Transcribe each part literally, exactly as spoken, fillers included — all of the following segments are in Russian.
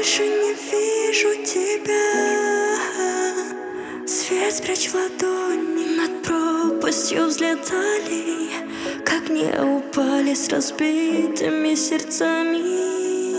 больше не вижу тебя. Свет спрячь в ладони, над пропастью взлетали, как не упали с разбитыми сердцами.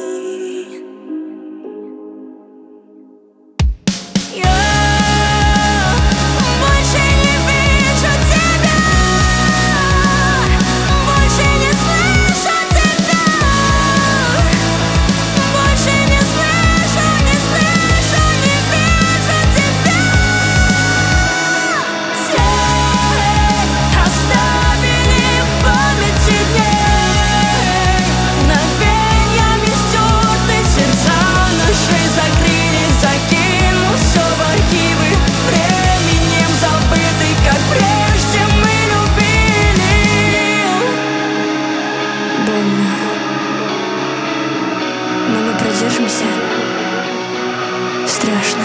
Но мы продержимся. Страшно,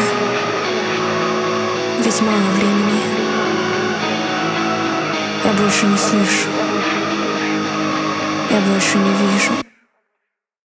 ведь мало времени. Я больше не слышу, я больше не вижу.